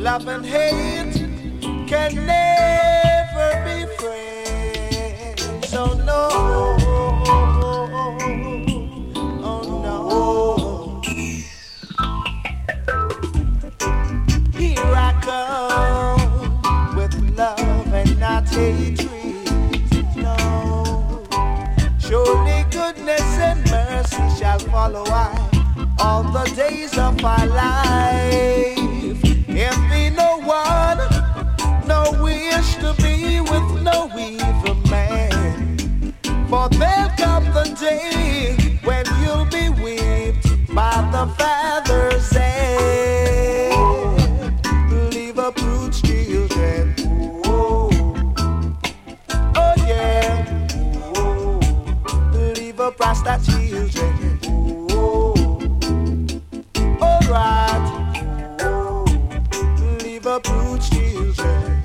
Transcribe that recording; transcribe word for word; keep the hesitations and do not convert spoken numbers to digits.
Love and hate can never be friends. Oh no, oh no. Here I come with love and not hatred. No, surely goodness and mercy shall follow I all the days of our life. Envy no one, no wish to be with no evil man. For there'll come the day when you'll be whipped by the Father's hand. Leave a brute's children. Oh, oh yeah. Oh, leave a bastard children. Oh, all right. Leave a brute's children.